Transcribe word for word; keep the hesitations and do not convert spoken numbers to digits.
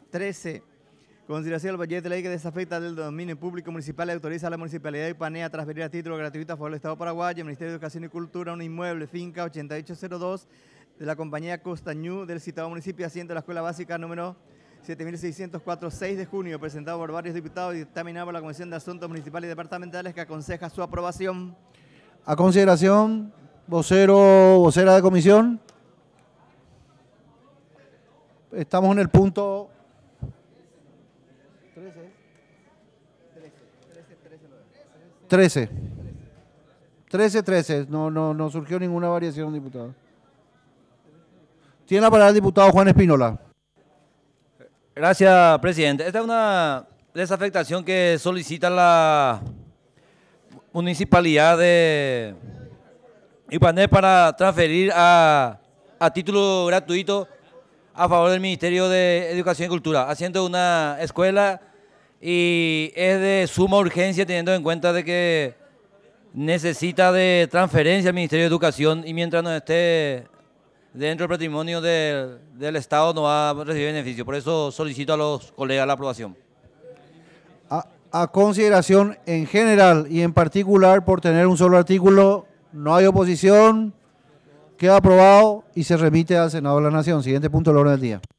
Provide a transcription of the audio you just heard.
trece. Consideración del proyecto de ley que desafecta del dominio público municipal y autoriza a la Municipalidad de Ipanea a transferir a título gratuito a favor del Estado paraguayo, el Ministerio de Educación y Cultura, un inmueble, finca ochenta y ocho cero dos, de la compañía Costañú del citado municipio, asiento de la Escuela Básica número siete mil seiscientos cuatro, seis de junio, presentado por varios diputados y dictaminado por la Comisión de Asuntos Municipales y Departamentales, que aconseja su aprobación. A consideración, vocero, vocera de comisión. Estamos en el punto trece. trece, trece. No, no, no surgió ninguna variación, diputado. Tiene la palabra el diputado Juan Espínola. Gracias, presidente. Esta es una desafectación que solicita la municipalidad de Ipanea para transferir a, a título gratuito a favor del Ministerio de Educación y Cultura, haciendo una escuela, y es de suma urgencia teniendo en cuenta de que necesita de transferencia al Ministerio de Educación, y mientras no esté dentro del patrimonio del, del Estado no va a recibir beneficio. Por eso solicito a los colegas la aprobación. A, a consideración en general y en particular por tener un solo artículo, no hay oposición, queda aprobado y se remite al Senado de la Nación. Siguiente punto del orden del día.